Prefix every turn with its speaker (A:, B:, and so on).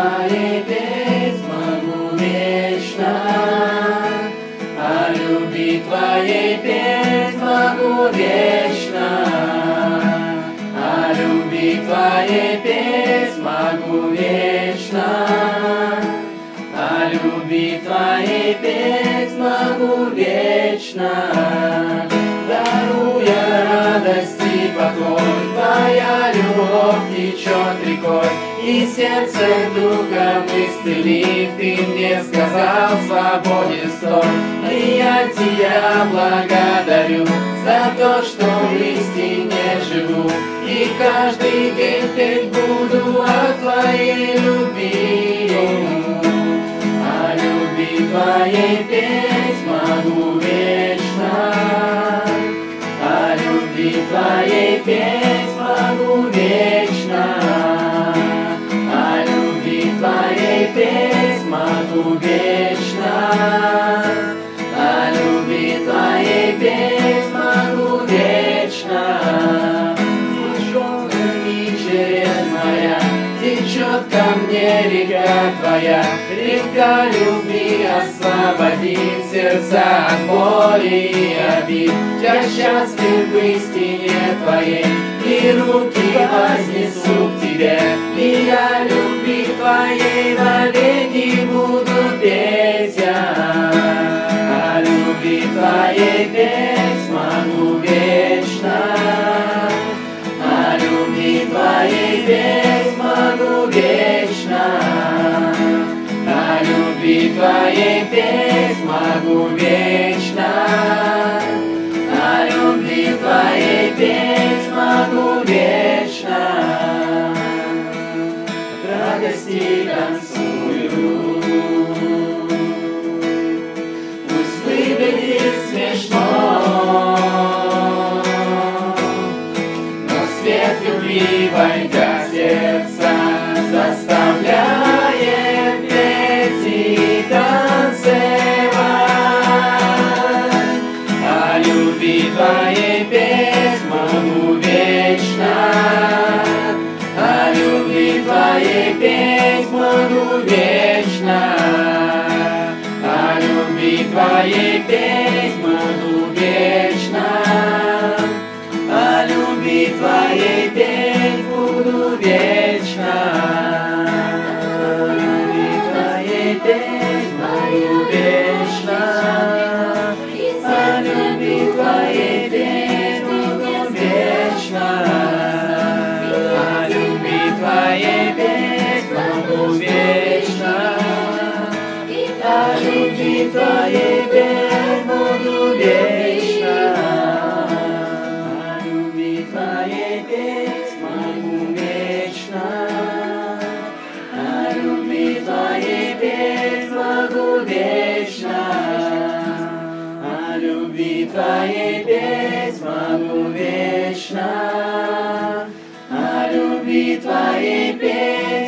A: Твоей петь могу вечно, о любви Твоей петь могу вечно, о любви Твоей петь могу вечно, о любви Твоей петь могу вечно, даруя радость и покой. Твоя любовь течет рекой, и сердце духом исцелив, Ты мне сказал: свободен стой. И я Тебя благодарю за то, что в истине живу, и каждый день петь буду о Твоей любви. О любви Твоей петь могу вечно, о любви Твоей петь могу вечно, о любви Твоей петь могу вечно, о любви Твоей петь могу вечно. И через моря течет ко мне река Твоя, река любви освободит сердца от боли и обид. Я счастлив в истине Твоей, и руки вознесу к Тебе, и я любви Твоей навеки буду петь я. О любви Твоей петь могу вечно, о любви Твоей петь могу вечно, о любви Твоей петь могу вечно, о любви Твоей петь могу вечно. От радости танцую, пусть выглядит смешно, но свет любви, войдя в сердце, заставляет петь и танцевать. О любви Твоей петь могу вечно, о любви Твоей петь могу вечно, о любви Твоей петь могу вечно, о любви Твоей петь буду вечно, о любви Твоей петь могу вечно, о любви Твоей петь буду вечно, о любви Твоей петь могу вечно, о любви Твоей петь буду вечно, о любви Твоей петь могу вечно, о любви Твоей петь могу вечно, о любви Твоей петь могу вечно, о любви Твоей петь